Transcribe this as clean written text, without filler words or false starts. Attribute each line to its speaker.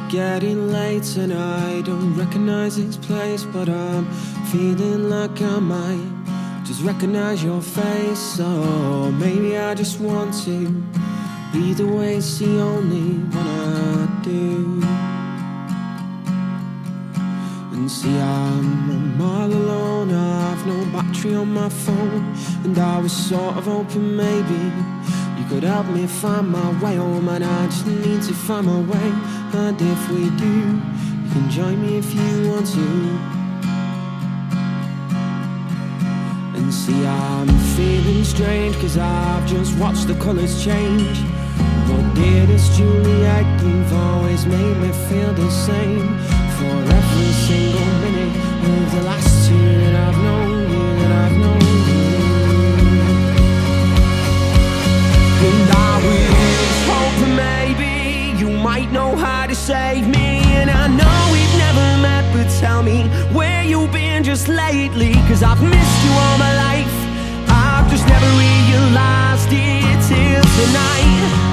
Speaker 1: getting late and I don't recognize this place, but I'm feeling like I might just recognize your face. Or maybe I just want to be the way it's the only one I do. And see, I'm all alone, I've no battery on my phone, and I was sort of hoping maybe you could help me find my way home. And I just need to find my way, and if we do, you can join me if you want to. And see, I'm feeling strange, cause I've just watched the colours change. But dearest Juliet, you've always made me feel the same. For every single minute of the last 2 that I've known you, that I've known you. And I was hoping maybe you might know how to save me. And I know we've never met, but tell me where you've been just lately, cause I've missed you all my life. I've just never realized it till tonight.